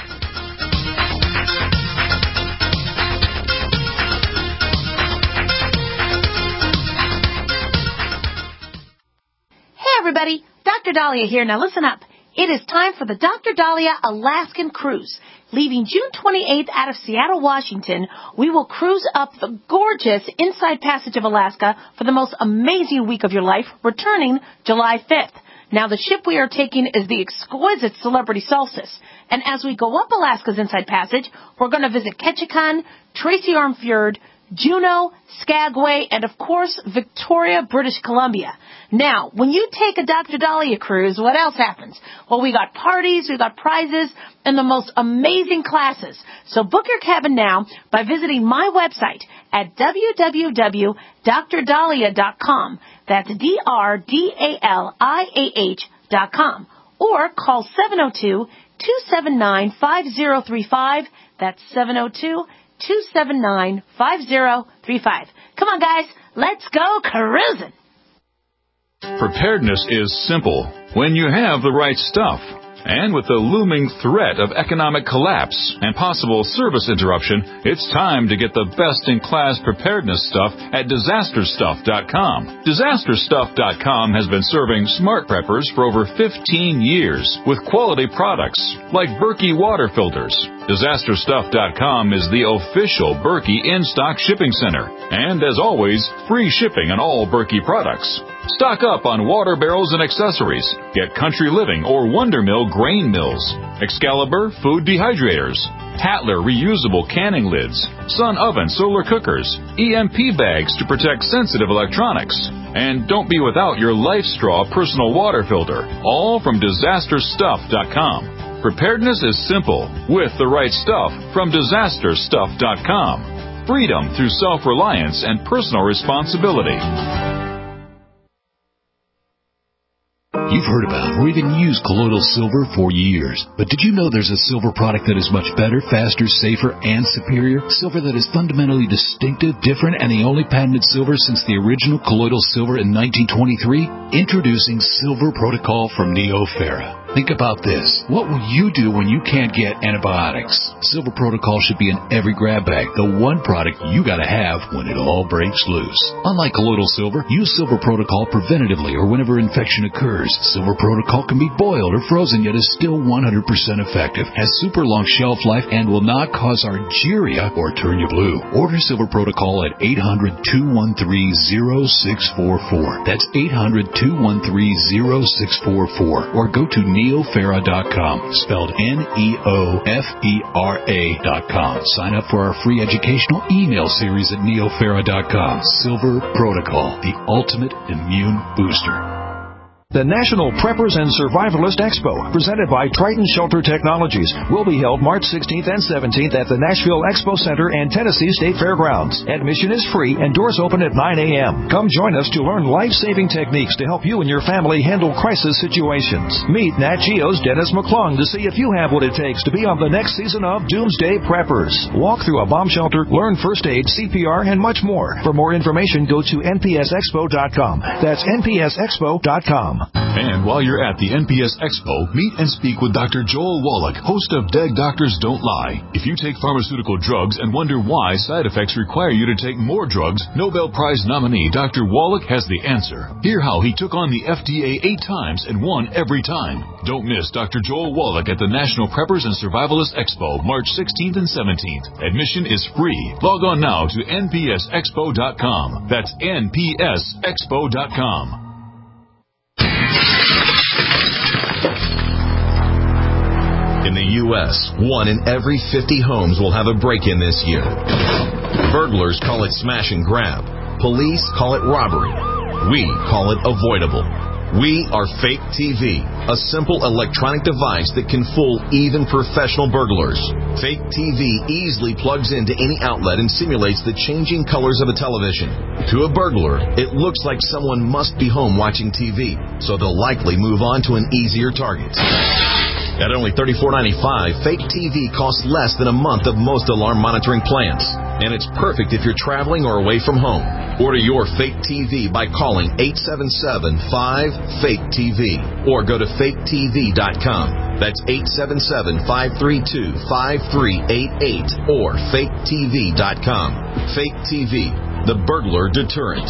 Hey, everybody. Doctor Dahlia here. Now, listen up. It is time for the Doctor Dahlia Alaskan Cruise. Leaving June twenty-eighth out of Seattle, Washington, we will cruise up the gorgeous Inside Passage of Alaska for the most amazing week of your life, returning July fifth. Now, the ship we are taking is the exquisite Celebrity Solstice. And as we go up Alaska's Inside Passage, we're going to visit Ketchikan, Tracy Arm Fjord, Juneau, Skagway, and, of course, Victoria, British Columbia. Now, when you take a Doctor Dahlia cruise, what else happens? Well, we got parties, we got prizes, and the most amazing classes. So book your cabin now by visiting my website at w w w dot dr dahlia dot com. That's D R D A L I A H dot com. Or call seven oh two, two seven nine, five oh three five. That's seven oh two, two seven nine, five oh three five. Come on, guys. Let's go cruising. Preparedness is simple when you have the right stuff. And with the looming threat of economic collapse and possible service interruption, it's time to get the best-in-class preparedness stuff at disaster stuff dot com. disaster stuff dot com has been serving smart preppers for over fifteen years with quality products like Berkey water filters, Disaster Stuff dot com is the official Berkey in-stock shipping center. And as always, free shipping on all Berkey products. Stock up on water barrels and accessories. Get Country Living or Wonder Mill grain mills, Excalibur food dehydrators, Hatler reusable canning lids, Sun oven solar cookers, E M P bags to protect sensitive electronics. And don't be without your Life Straw personal water filter, all from Disaster Stuff dot com. Preparedness is simple with the right stuff from Disaster Stuff dot com. Freedom through self-reliance and personal responsibility. You've heard about or even used colloidal silver for years. But did you know there's a silver product that is much better, faster, safer, and superior? Silver that is fundamentally distinctive, different, and the only patented silver since the original colloidal silver in nineteen twenty-three? Introducing Silver Protocol from Neoferra. Think about this. What will you do when you can't get antibiotics? Silver Protocol should be in every grab bag, the one product you gotta have when it all breaks loose. Unlike colloidal silver, use Silver Protocol preventatively or whenever infection occurs. Silver Protocol can be boiled or frozen, yet is still one hundred percent effective, has super long shelf life, and will not cause argyria or turn you blue. Order Silver Protocol at eight hundred, two one three, zero six four four. That's eight hundred, two one three, zero six four four. Or go to Neoferra dot com, spelled N E O F E R A dot com. Sign up for our free educational email series at Neoferra dot com. Silver Protocol, the ultimate immune booster. The National Preppers and Survivalist Expo, presented by Triton Shelter Technologies, will be held March sixteenth and seventeenth at the Nashville Expo Center and Tennessee State Fairgrounds. Admission is free and doors open at nine a.m. Come join us to learn life-saving techniques to help you and your family handle crisis situations. Meet Nat Geo's Dennis McClung to see if you have what it takes to be on the next season of Doomsday Preppers. Walk through a bomb shelter, learn first aid, C P R, and much more. For more information, go to N P S expo dot com. That's N P S expo dot com. And while you're at the N P S Expo, meet and speak with Doctor Joel Wallach, host of Dead Doctors Don't Lie. If you take pharmaceutical drugs and wonder why side effects require you to take more drugs, Nobel Prize nominee Doctor Wallach has the answer. Hear how he took on the F D A eight times and won every time. Don't miss Doctor Joel Wallach at the National Preppers and Survivalist Expo, March sixteenth and seventeenth. Admission is free. Log on now to N P S expo dot com. That's N P S expo dot com. In the U S, one in every fifty homes will have a break-in this year. Burglars call it smash and grab. Police call it robbery. We call it avoidable. We are Fake T V, a simple electronic device that can fool even professional burglars. Fake T V easily plugs into any outlet and simulates the changing colors of a television. To a burglar, it looks like someone must be home watching T V, so they'll likely move on to an easier target. At only thirty-four ninety-five, Fake T V costs less than a month of most alarm monitoring plans. And it's perfect if you're traveling or away from home. Order your Fake T V by calling eight seven seven, five, fake T V or go to fake T V dot com. That's eight seven seven, five three two, five three eight eight or fake T V dot com. Fake T V, the burglar deterrent.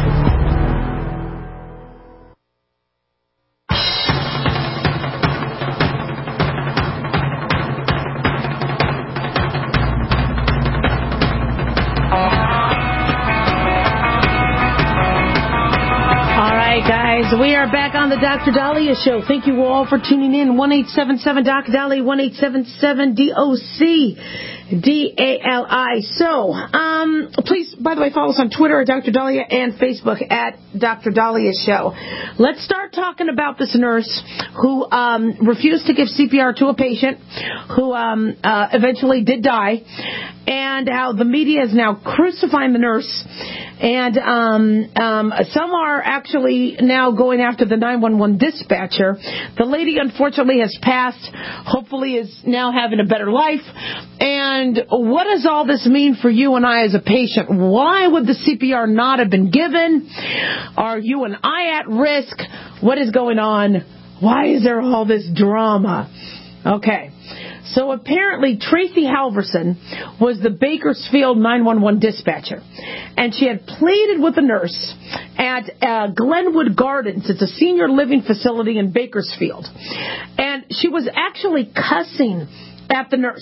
We are back on the Doctor Dahlia Show. Thank you all for tuning in. one eight seven seven Doc Dahlia, one eight seven seven D O C D A L I. So, um, please, by the way, follow us on Twitter at Doctor Dahlia and Facebook at Doctor Dahlia Show. Let's start talking about this nurse who um, refused to give C P R to a patient who um, uh, eventually did die, and how the media is now crucifying the nurse. And um, um, some are actually now going after the nine one one dispatcher. The lady, unfortunately, has passed. Hopefully is now having a better life. And what does all this mean for you and I as a patient? Why would the C P R not have been given? Are you and I at risk? What is going on? Why is there all this drama? Okay. So apparently Tracy Halverson was the Bakersfield nine one one dispatcher, and she had pleaded with the nurse at uh, Glenwood Gardens. It's a senior living facility in Bakersfield, and she was actually cussing at the nurse.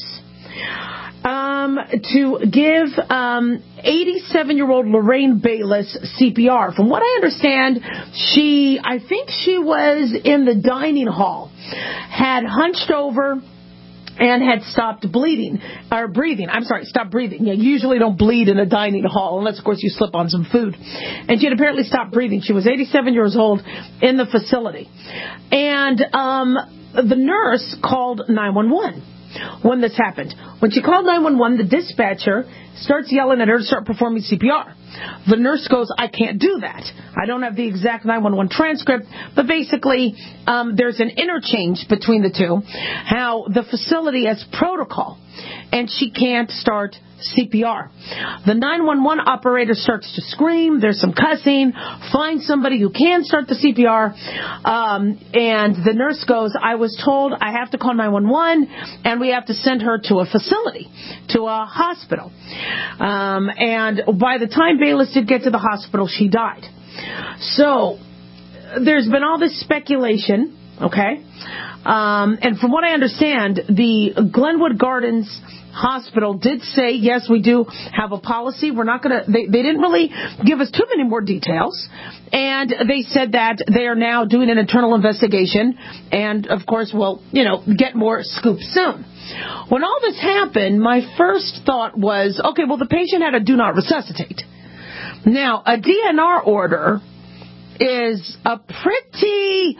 um, to give um, eighty-seven-year-old Lorraine Bayless C P R. From what I understand, she, I think she was in the dining hall, had hunched over and had stopped bleeding, or breathing. I'm sorry, stopped breathing. Yeah, you usually don't bleed in a dining hall unless, of course, you slip on some food. And she had apparently stopped breathing. She was eighty-seven years old in the facility. And um, the nurse called nine one one when this happened. When she called nine one one, the dispatcher starts yelling at her to start performing C P R. The nurse goes, I can't do that. I don't have the exact nine one one transcript, but basically um, there's an interchange between the two, how the facility has protocol, and she can't start C P R. The nine one one operator starts to scream. There's some cussing. Find somebody who can start the C P R. Um, and the nurse goes, I was told I have to call nine one one, and we have to send her to a facility, to a hospital. Um, and by the time Bayless did get to the hospital, she died. So there's been all this speculation, okay? Um, and from what I understand, the Glenwood Gardens Hospital did say, yes, we do have a policy. We're not going to, they, they didn't really give us too many more details. And they said that they are now doing an internal investigation. And, of course, we'll, you know, get more scoops soon. When all this happened, my first thought was, okay, well, the patient had a do not resuscitate. Now, a D N R order is a pretty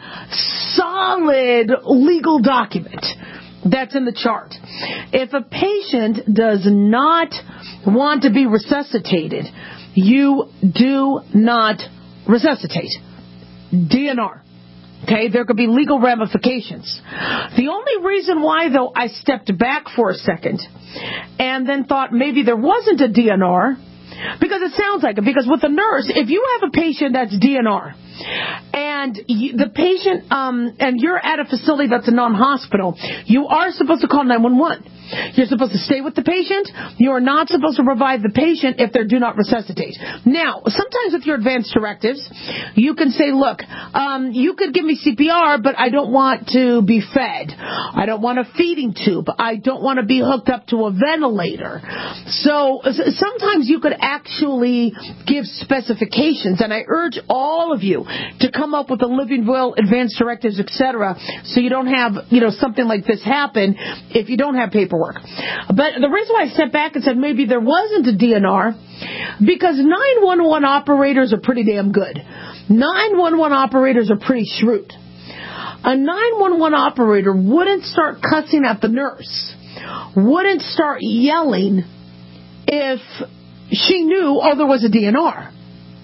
solid legal document that's in the chart. If a patient does not want to be resuscitated, you do not resuscitate. D N R. Okay, there could be legal ramifications. The only reason why, though, I stepped back for a second and then thought maybe there wasn't a D N R, because it sounds like it. Because with a nurse, if you have a patient that's D N R, and you, the patient, um, and you're at a facility that's a non-hospital, you are supposed to call nine one one. You're supposed to stay with the patient. You are not supposed to revive the patient if they do not resuscitate. Now, sometimes with your advanced directives, you can say, look, um, you could give me C P R, but I don't want to be fed. I don't want a feeding tube. I don't want to be hooked up to a ventilator. So sometimes you could actually give specifications, and I urge all of you to come up with a living will, advanced directives, et cetera, so you don't have, you know, something like this happen if you don't have paperwork. But the reason why I stepped back and said maybe there wasn't a D N R, because nine one one operators are pretty damn good. nine one one operators are pretty shrewd. A nine one one operator wouldn't start cussing at the nurse, wouldn't start yelling if she knew, oh, there was a D N R.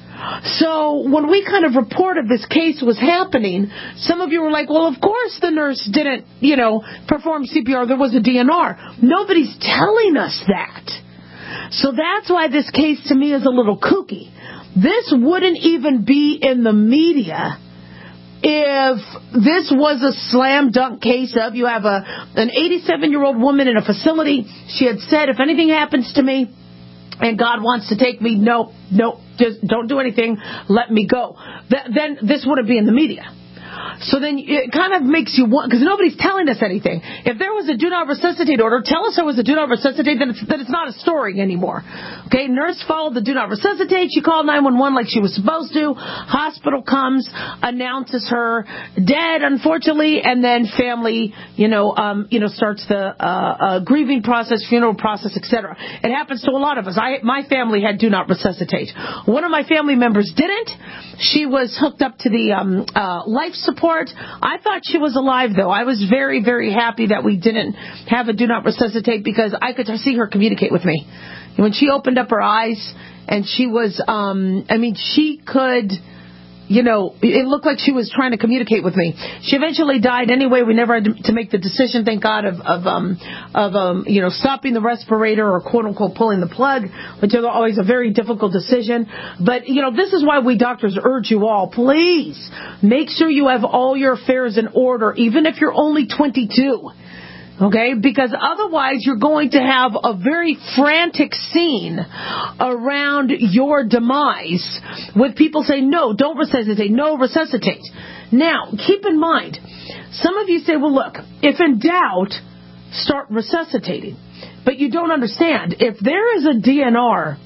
So when we kind of reported this case was happening, some of you were like, well, of course the nurse didn't, you know, perform C P R. There was a D N R. Nobody's telling us that. So that's why this case to me is a little kooky. This wouldn't even be in the media if this was a slam dunk case of you have a an eighty-seven-year-old woman in a facility. She had said, if anything happens to me, and God wants to take me, no, no, just don't do anything, let me go. Th- then this wouldn't be in the media. So then it kind of makes you want, because nobody's telling us anything. If there was a do not resuscitate order, tell us there was a do not resuscitate, then it's, then it's not a story anymore. Okay, nurse followed the do not resuscitate. She called nine one one like she was supposed to. Hospital comes, announces her dead, unfortunately, and then family, you know, um, you know, starts the uh, uh, grieving process, funeral process, et cetera. It happens to a lot of us. I, my family had do not resuscitate. One of my family members didn't. She was hooked up to the um, uh, life support. I thought she was alive, though. I was very, very happy that we didn't have a do not resuscitate, because I could see her communicate with me. And when she opened up her eyes and she was, um, I mean, she could, you know, it looked like she was trying to communicate with me. She eventually died anyway. We never had to make the decision, thank God, of, of, um, of, um, you know, stopping the respirator or quote unquote pulling the plug, which is always a very difficult decision. But, you know, this is why we doctors urge you all, please make sure you have all your affairs in order, even if you're only twenty-two. Okay, because otherwise you're going to have a very frantic scene around your demise with people saying, no, don't resuscitate, no, resuscitate. Now, keep in mind, some of you say, well, look, if in doubt, start resuscitating. but you don't understand. If there is a D N R,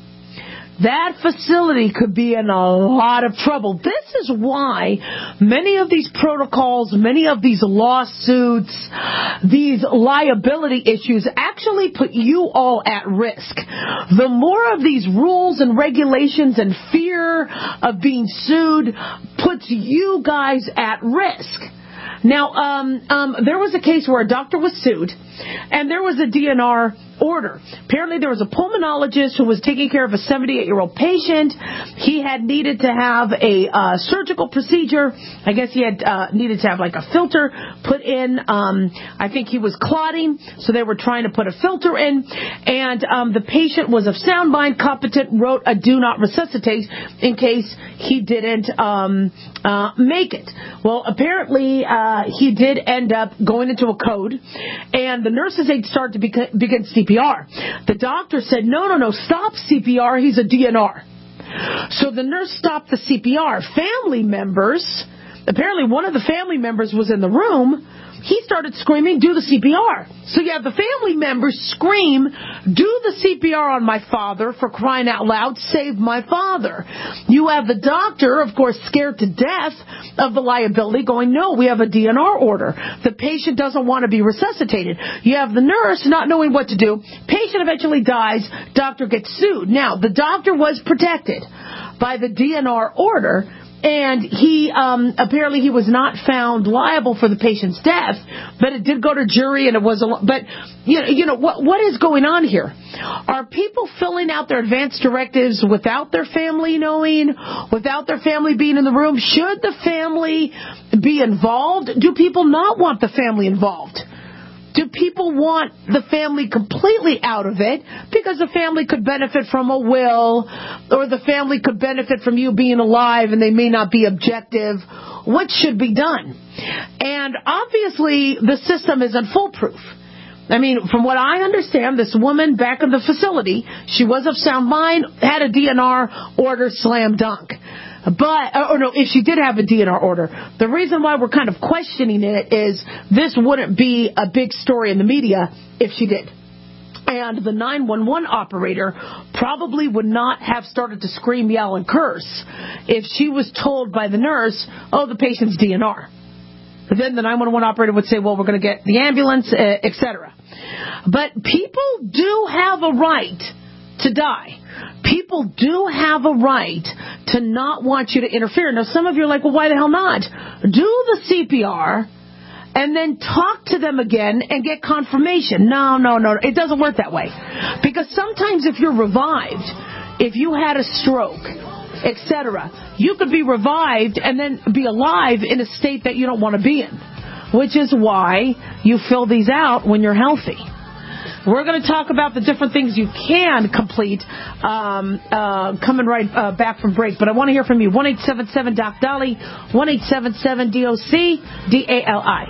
that facility could be in a lot of trouble. This is why many of these protocols, many of these lawsuits, these liability issues actually put you all at risk. The more of these rules and regulations and fear of being sued puts you guys at risk. Now, um, um, there was a case where a doctor was sued, and there was a D N R order. Apparently, there was a pulmonologist who was taking care of a seventy-eight-year-old patient. He had needed to have a uh, surgical procedure. I guess he had uh, needed to have like a filter put in. Um, I think he was clotting, so they were trying to put a filter in. And um, the patient was of sound mind, competent, wrote a do not resuscitate in case he didn't um, uh, make it. Well, apparently, uh, he did end up going into a code, and the nurses aide started to beca- begin C P R. The doctor said, no, no, no, stop C P R. He's a D N R. So the nurse stopped the C P R. Family members, apparently one of the family members was in the room. He started screaming, do the C P R. So you have the family members scream, do the C P R on my father, for crying out loud, save my father. You have the doctor, of course, scared to death of the liability, going, no, we have a D N R order. The patient doesn't want to be resuscitated. You have the nurse not knowing what to do. Patient eventually dies. Doctor gets sued. Now, the doctor was protected by the D N R order, and he, um, apparently he was not found liable for the patient's death, but it did go to jury, and it was a, but, you know, you know, what, what is going on here? Are people filling out their advance directives without their family knowing, without their family being in the room? Should the family be involved? Do people not want the family involved? Do people want the family completely out of it because the family could benefit from a will, or the family could benefit from you being alive and they may not be objective? What should be done? And obviously the system isn't foolproof. I mean, from what I understand, this woman back in the facility, she was of sound mind, had a D N R order, slam dunk. But, or no, if she did have a D N R order, the reason why we're kind of questioning it is this wouldn't be a big story in the media if she did. And the nine one one operator probably would not have started to scream, yell, and curse if she was told by the nurse, oh, the patient's D N R. Then the nine one one operator would say, well, we're going to get the ambulance, uh, et cetera. But people do have a right to die. People do have a right to not want you to interfere. Now, some of you are like, well, why the hell not? Do the C P R and then talk to them again and get confirmation. No, no, no. It doesn't work that way. Because sometimes if you're revived, if you had a stroke, et cetera, you could be revived and then be alive in a state that you don't want to be in, which is why you fill these out when you're healthy. We're going to talk about the different things you can complete um, uh, coming right uh, back from break. But I want to hear from you. one eight seven seven Doc Dolly, one eight seven seven D O C D A L I.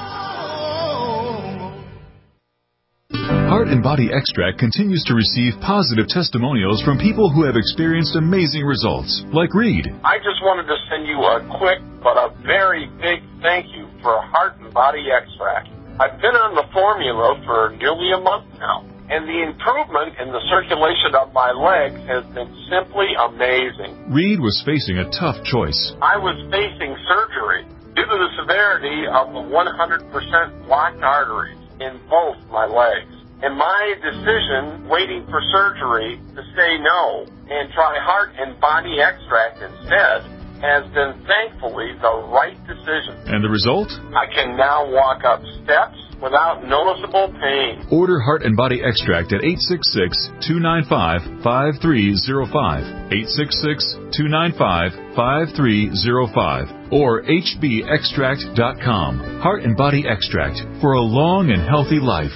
Heart and Body Extract continues to receive positive testimonials from people who have experienced amazing results, like Reed. I just wanted to send you a quick but a very big thank you for Heart and Body Extract. I've been on the formula for nearly a month now, and the improvement in the circulation of my legs has been simply amazing. Reed was facing a tough choice. I was facing surgery due to the severity of the one hundred percent blocked arteries in both my legs. And my decision, waiting for surgery, to say no and try Heart and Body Extract instead, has been thankfully the right decision. And the result? I can now walk up steps without noticeable pain. Order Heart and Body Extract at eight six six, two nine five, five three zero five, eight six six, two nine five, five three zero five, or H B extract dot com. Heart and Body Extract for a long and healthy life.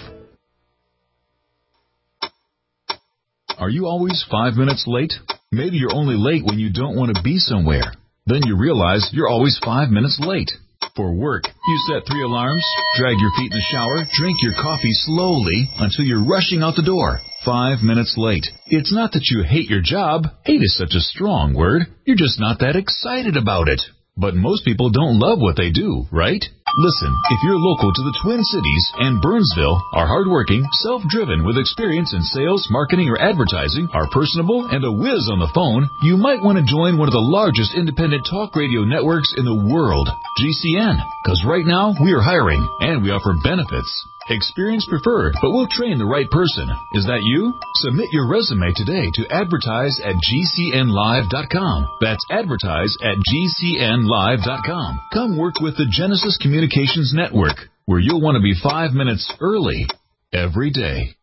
Are you always five minutes late? Maybe you're only late when you don't want to be somewhere. Then you realize you're always five minutes late. For work, you set three alarms, drag your feet in the shower, drink your coffee slowly until you're rushing out the door. Five minutes late. It's not that you hate your job. Hate is such a strong word. You're just not that excited about it. But most people don't love what they do, right? Listen, if you're local to the Twin Cities and Burnsville, are hardworking, self-driven with experience in sales, marketing, or advertising, are personable, and a whiz on the phone, you might want to join one of the largest independent talk radio networks in the world, G C N. Because right now, we are hiring, and we offer benefits. Experience preferred, but we'll train the right person. Is that you? Submit your resume today to advertise at G C N live dot com. That's advertise at G C N live dot com. Come work with the Genesis Communications Network, where you'll want to be five minutes early every day.